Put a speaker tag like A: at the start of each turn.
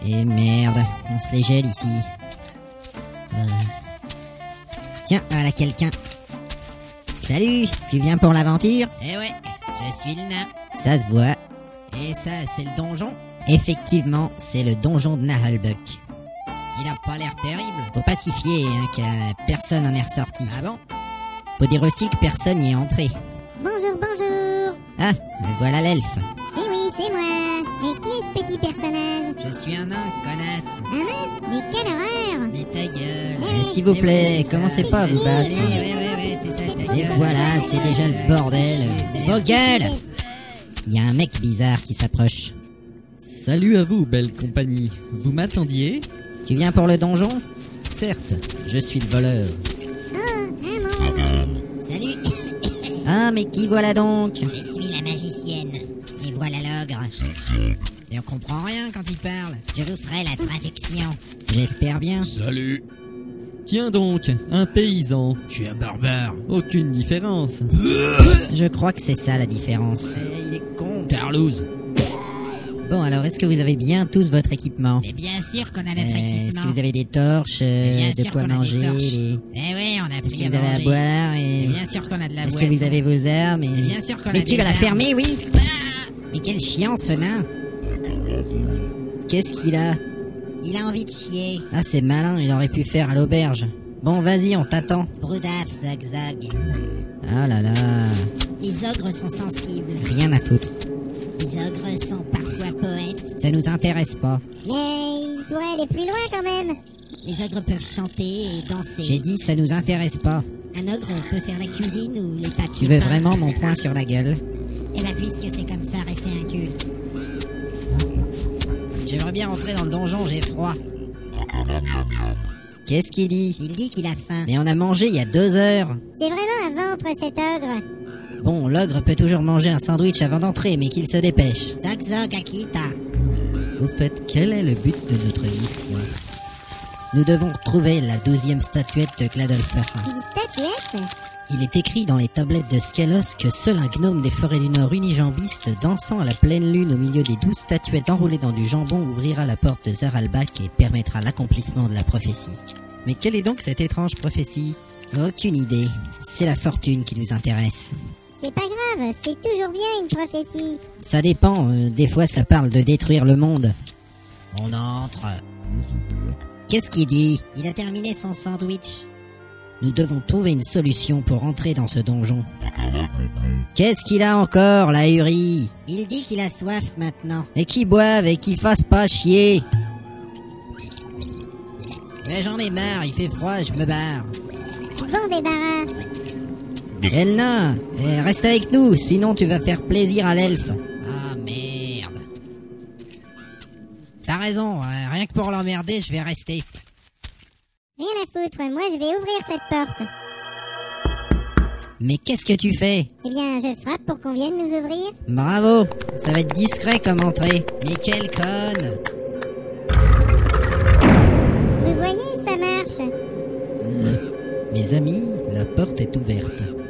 A: Et merde, on se les gèle ici. Tiens, voilà quelqu'un. Salut, tu viens pour l'aventure?
B: Eh ouais, je suis le nain.
A: Ça se voit.
B: Et ça, c'est le donjon?
A: Effectivement, c'est le donjon de Nahalbuck.
B: Il a pas l'air terrible.
A: Faut pas s'y fier, hein, que personne en est ressorti.
B: Ah bon?
A: Faut dire aussi que personne y est entré.
C: Bonjour, bonjour.
A: Ah, voilà l'elfe.
C: Eh oui, c'est moi. Et qui est ce petit personnage?
B: Je suis un nain, connasse.
C: Un nain? Mais quelle horreur!
B: Mais ta gueule.
A: S'il vous plaît,
B: oui, c'est
A: commencez
B: ça.
A: pas à vous battre.
B: Ouais, c'est ça, ta
A: Et
B: gueule.
A: voilà, c'est déjà le bordel.
B: Vos gueules!
A: Il y a un mec bizarre qui s'approche.
D: Salut à vous, belle compagnie. Vous m'attendiez?
A: Tu viens pour le donjon?
D: Certes, je suis le voleur.
C: Oh, un monstre!
B: Salut,
A: Ah, mais qui voilà donc?
B: je suis la magicienne. Et voilà l'ogre. Et on comprend rien quand il parle. Je vous ferai la traduction.
A: J'espère bien.
B: Salut,
D: Tiens donc, un paysan.
B: je suis un barbare.
D: Aucune différence.
A: Je crois que c'est ça la différence.
B: Il est con. Tarlouse.
A: Bon, alors, est-ce que vous avez bien tous votre équipement?
B: Mais bien sûr qu'on a notre
A: Est-ce
B: équipement.
A: que vous avez des torches,
B: Mais bien
A: de
B: sûr
A: quoi
B: qu'on a des
A: manger
B: torches.
A: les-
B: Eh oui, on a
A: Est-ce
B: pris
A: que vous avez à
B: manger.
A: boire
B: Et
A: et...
B: bien sûr qu'on a de la
A: Est-ce
B: boisson.
A: que vous avez vos armes et...
B: Mais bien sûr qu'on a
A: Mais
B: des
A: tu vas la
B: armes.
A: fermer, oui!
B: Ah,
A: Mais quel chiant, ce nain! Qu'est-ce qu'il a?
B: il a envie de chier.
A: Ah, c'est malin, il aurait pu faire à l'auberge. Bon, vas-y, on t'attend.
B: Brudaf, zag.
A: Ah là là...
B: Les ogres sont sensibles.
A: Rien à foutre.
B: Les ogres sont parfois poètes.
A: Ça nous intéresse pas.
C: Mais il pourrait aller plus loin quand même.
B: Les ogres peuvent chanter et danser.
A: J'ai dit, ça nous intéresse pas.
B: Un ogre peut faire la cuisine ou les papiers.
A: Tu veux
B: peints.
A: vraiment mon poing sur la gueule?
B: Eh ben puisque c'est comme ça, restez inculte. J'aimerais bien rentrer dans le donjon, j'ai froid.
A: Qu'est-ce qu'il dit?
B: Il dit qu'il a faim.
A: Mais on a mangé il y a 2 heures.
C: C'est vraiment un ventre cet ogre.
A: Bon, l'ogre peut toujours manger un sandwich avant d'entrer, mais qu'il se dépêche.
B: Zag, Akita.
A: Au fait, quel est le but de notre mission? Nous devons trouver la 12e statuette de Gladolfer.
C: Une statuette?
A: Il est écrit dans les tablettes de Skelos que seul un gnome des forêts du Nord unijambiste, dansant à la pleine lune au milieu des 12 statuettes enroulées dans du jambon, ouvrira la porte de Zaralbak et permettra l'accomplissement de la prophétie. Mais quelle est donc cette étrange prophétie? Aucune idée. C'est la fortune qui nous intéresse.
C: C'est pas grave, c'est toujours bien une prophétie.
A: Ça dépend, des fois ça parle de détruire le monde.
B: On entre.
A: Qu'est-ce qu'il dit?
B: Il a terminé son sandwich.
A: Nous devons trouver une solution pour entrer dans ce donjon. Qu'est-ce qu'il a encore, l'ahuri?
B: Il dit qu'il a soif maintenant.
A: Et qui boive et qui fasse pas chier.
B: Mais j'en ai marre, il fait froid, je me barre.
C: Bon débarras.
A: Elna, reste avec nous, sinon tu vas faire plaisir à l'elfe.
B: Ah merde. T'as raison, rien que pour l'emmerder, je vais rester.
C: Rien à foutre, moi je vais ouvrir cette porte.
A: Mais qu'est-ce que tu fais?
C: Eh bien, je frappe pour qu'on vienne nous ouvrir.
A: Bravo, ça va être discret comme entrée.
B: Mais quelle conne!
C: Vous voyez, ça marche.
A: Mes amis, la porte est ouverte.